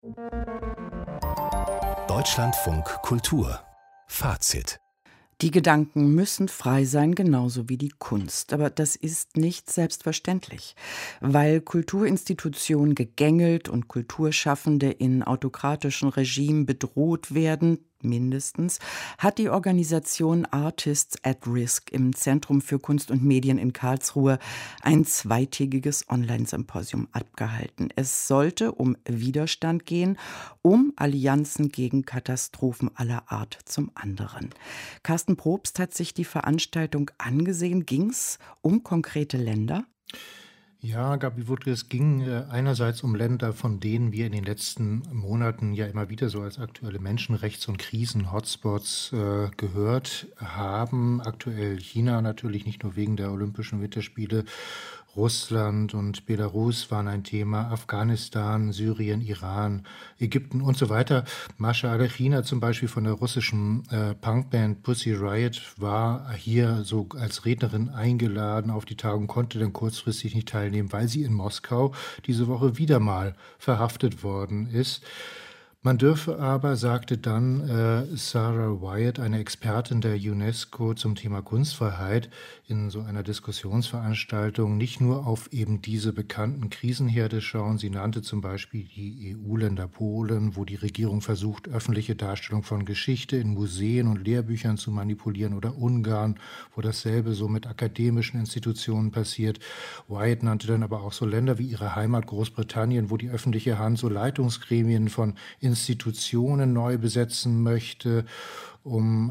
Deutschlandfunk Kultur Fazit. Die Gedanken müssen frei sein, genauso wie die Kunst. Aber das ist nicht selbstverständlich. Weil Kulturinstitutionen gegängelt und Kulturschaffende in autokratischen Regimen bedroht werden, mindestens, hat die Organisation Artists at Risk im Zentrum für Kunst und Medien in Karlsruhe ein zweitägiges Online-Symposium abgehalten. Es sollte um Widerstand gehen, um Allianzen gegen Katastrophen aller Art zum anderen. Carsten Probst hat sich die Veranstaltung angesehen. Ging es um konkrete Länder? Ja, Gabi Wuttke, es ging einerseits um Länder, von denen wir in den letzten Monaten ja immer wieder so als aktuelle Menschenrechts- und Krisen-Hotspots gehört haben. Aktuell China natürlich, nicht nur wegen der Olympischen Winterspiele. Russland und Belarus waren ein Thema, Afghanistan, Syrien, Iran, Ägypten und so weiter. Masha Alechina zum Beispiel von der russischen Punkband Pussy Riot war hier so als Rednerin eingeladen auf die Tagung, konnte dann kurzfristig nicht teilnehmen, weil sie in Moskau diese Woche wieder mal verhaftet worden ist. Man dürfe aber, sagte dann Sarah Wyatt, eine Expertin der UNESCO zum Thema Kunstfreiheit, in so einer Diskussionsveranstaltung nicht nur auf eben diese bekannten Krisenherde schauen. Sie nannte zum Beispiel die EU-Länder Polen, wo die Regierung versucht, öffentliche Darstellung von Geschichte in Museen und Lehrbüchern zu manipulieren, oder Ungarn, wo dasselbe so mit akademischen Institutionen passiert. Wyatt nannte dann aber auch so Länder wie ihre Heimat Großbritannien, wo die öffentliche Hand so Leitungsgremien von Institutionen neu besetzen möchte, um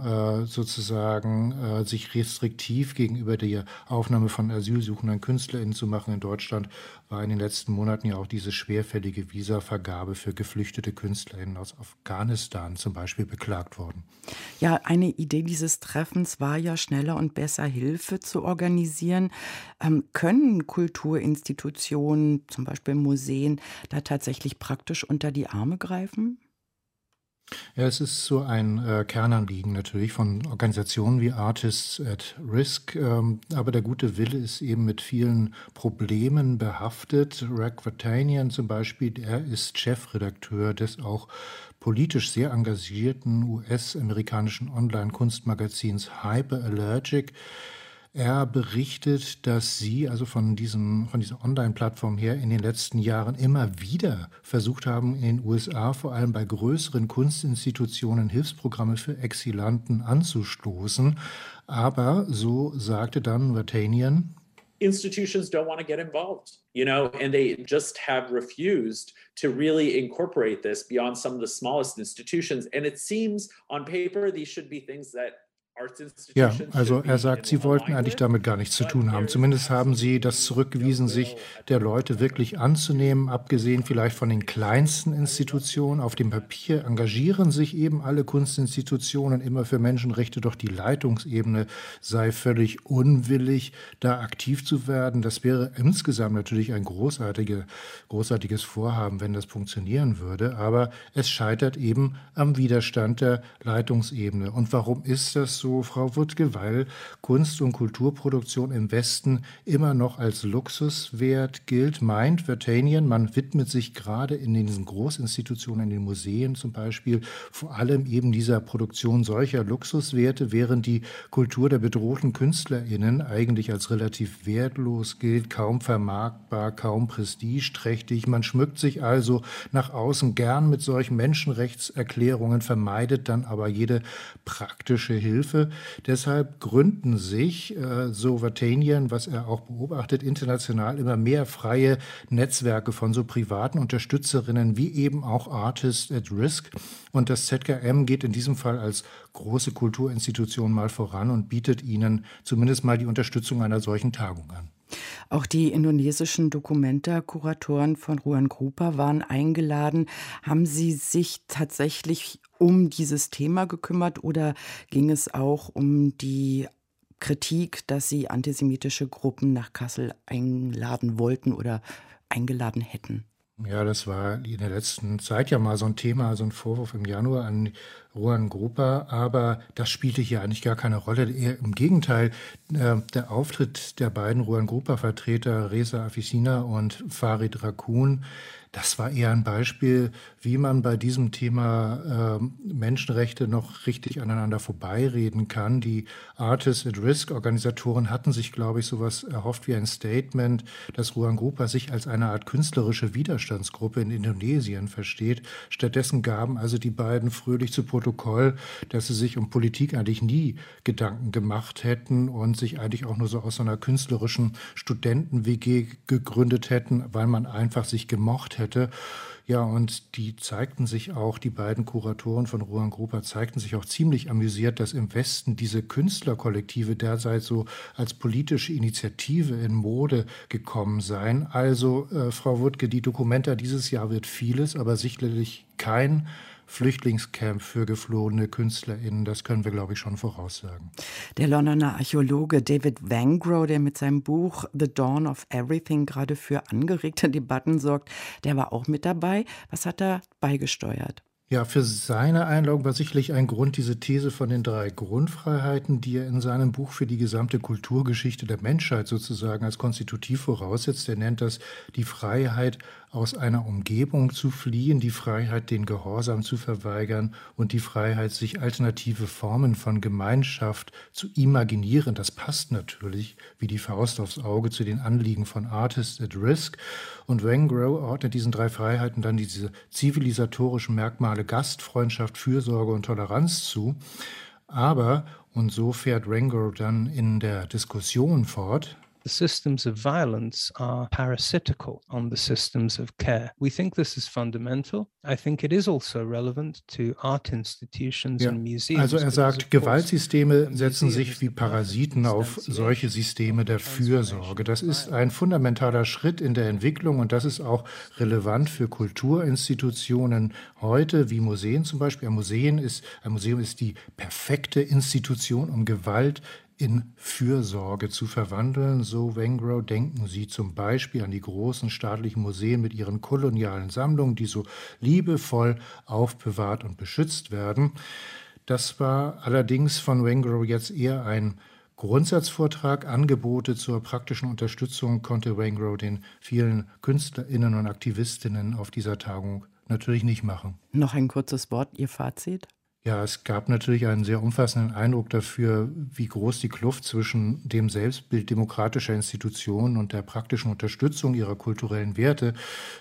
sozusagen sich restriktiv gegenüber der Aufnahme von asylsuchenden KünstlerInnen zu machen. In Deutschland war in den letzten Monaten ja auch diese schwerfällige Visavergabe für geflüchtete KünstlerInnen aus Afghanistan zum Beispiel beklagt worden. Ja, eine Idee dieses Treffens war ja, schneller und besser Hilfe zu organisieren. Können Kulturinstitutionen, zum Beispiel Museen, da tatsächlich praktisch unter die Arme greifen? Ja, es ist so ein Kernanliegen natürlich von Organisationen wie Artists at Risk, aber der gute Wille ist eben mit vielen Problemen behaftet. Rack Vatanian zum Beispiel, er ist Chefredakteur des auch politisch sehr engagierten US-amerikanischen Online-Kunstmagazins Hyperallergic. Er berichtet, dass Sie, also von dieser Online-Plattform her, in den letzten Jahren immer wieder versucht haben, in den USA, vor allem bei größeren Kunstinstitutionen, Hilfsprogramme für Exilanten anzustoßen. Aber, so sagte dann Vatanian, institutions don't want to get involved, and they just have refused to really incorporate this beyond some of the smallest institutions. And it seems on paper, these should be things that ja, also er sagt, sie wollten eigentlich damit gar nichts zu tun haben. Zumindest haben sie das zurückgewiesen, sich der Leute wirklich anzunehmen, abgesehen vielleicht von den kleinsten Institutionen. Auf dem Papier engagieren sich eben alle Kunstinstitutionen immer für Menschenrechte, doch die Leitungsebene sei völlig unwillig, da aktiv zu werden. Das wäre insgesamt natürlich ein großartiges Vorhaben, wenn das funktionieren würde, aber es scheitert eben am Widerstand der Leitungsebene. Und warum ist das so, Frau Wuttke? Weil Kunst- und Kulturproduktion im Westen immer noch als Luxuswert gilt, meint Vatanian. Man widmet sich gerade in diesen Großinstitutionen, in den Museen zum Beispiel, vor allem eben dieser Produktion solcher Luxuswerte, während die Kultur der bedrohten KünstlerInnen eigentlich als relativ wertlos gilt, kaum vermarktbar, kaum prestigeträchtig. Man schmückt sich also nach außen gern mit solchen Menschenrechtserklärungen, vermeidet dann aber jede praktische Hilfe. Deshalb gründen sich, so Vatanian, was er auch beobachtet, international immer mehr freie Netzwerke von so privaten Unterstützerinnen wie eben auch Artists at Risk. Und das ZKM geht in diesem Fall als große Kulturinstitution mal voran und bietet ihnen zumindest mal die Unterstützung einer solchen Tagung an. Auch die indonesischen Documenta-Kuratoren von Ruan Grupa waren eingeladen. Haben Sie sich tatsächlich um dieses Thema gekümmert oder ging es auch um die Kritik, dass Sie antisemitische Gruppen nach Kassel einladen wollten oder eingeladen hätten? Ja, das war in der letzten Zeit ja mal so ein Thema, so ein Vorwurf im Januar an Ruan Grupa, aber das spielte hier eigentlich gar keine Rolle. Eher im Gegenteil, der Auftritt der beiden Ruan Grupa-Vertreter Reza Afisina und Farid Rakun, Das war eher ein Beispiel, wie man bei diesem Thema Menschenrechte noch richtig aneinander vorbeireden kann. Die Artists at Risk-Organisatoren hatten sich, glaube ich, sowas erhofft wie ein Statement, dass Ruangrupa sich als eine Art künstlerische Widerstandsgruppe in Indonesien versteht. Stattdessen gaben also die beiden fröhlich zu Protokoll, dass sie sich um Politik eigentlich nie Gedanken gemacht hätten und sich eigentlich auch nur so aus so einer künstlerischen Studenten-WG gegründet hätten, weil man einfach sich gemocht hätte. Ja, und die zeigten sich auch, die beiden Kuratoren von Ruangrupa zeigten sich auch ziemlich amüsiert, dass im Westen diese Künstlerkollektive derzeit so als politische Initiative in Mode gekommen seien. Also, Frau Wuttke, die Documenta dieses Jahr wird vieles, aber sicherlich kein Flüchtlingscamp für geflohene KünstlerInnen, das können wir, glaube ich, schon voraussagen. Der Londoner Archäologe David Wengrow, der mit seinem Buch The Dawn of Everything gerade für angeregte Debatten sorgt, der war auch mit dabei. Was hat er beigesteuert? Ja, für seine Einladung war sicherlich ein Grund diese These von den 3 Grundfreiheiten, die er in seinem Buch für die gesamte Kulturgeschichte der Menschheit sozusagen als konstitutiv voraussetzt. Er nennt das die Freiheit, aus einer Umgebung zu fliehen, die Freiheit, den Gehorsam zu verweigern und die Freiheit, sich alternative Formen von Gemeinschaft zu imaginieren. Das passt natürlich wie die Faust aufs Auge zu den Anliegen von Artists at Risk. Und Wengrow ordnet diesen 3 Freiheiten dann diese zivilisatorischen Merkmale Gastfreundschaft, Fürsorge und Toleranz zu. Aber, und so fährt Wengrow dann in der Diskussion fort, the systems of violence are parasitical on the systems of care. We think this is fundamental. I think it is also relevant to art institutions and museums. Also er sagt, Gewaltsysteme setzen sich wie Parasiten auf solche Systeme der Fürsorge. Das ist ein fundamentaler Schritt in der Entwicklung und das ist auch relevant für Kulturinstitutionen heute, wie Museen zum Beispiel. Ein Museum ist die perfekte Institution, um Gewalt in Fürsorge zu verwandeln. So Wengrow, denken Sie zum Beispiel an die großen staatlichen Museen mit ihren kolonialen Sammlungen, die so liebevoll aufbewahrt und beschützt werden. Das war allerdings von Wengrow jetzt eher ein Grundsatzvortrag. Angebote zur praktischen Unterstützung konnte Wengrow den vielen KünstlerInnen und Aktivistinnen auf dieser Tagung natürlich nicht machen. Noch ein kurzes Wort, Ihr Fazit? Ja, es gab natürlich einen sehr umfassenden Eindruck dafür, wie groß die Kluft zwischen dem Selbstbild demokratischer Institutionen und der praktischen Unterstützung ihrer kulturellen Werte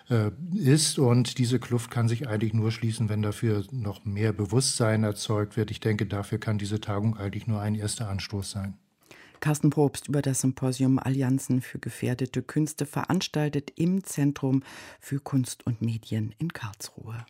ist. Und diese Kluft kann sich eigentlich nur schließen, wenn dafür noch mehr Bewusstsein erzeugt wird. Ich denke, dafür kann diese Tagung eigentlich nur ein erster Anstoß sein. Carsten Probst über das Symposium Allianzen für gefährdete Künste, veranstaltet im Zentrum für Kunst und Medien in Karlsruhe.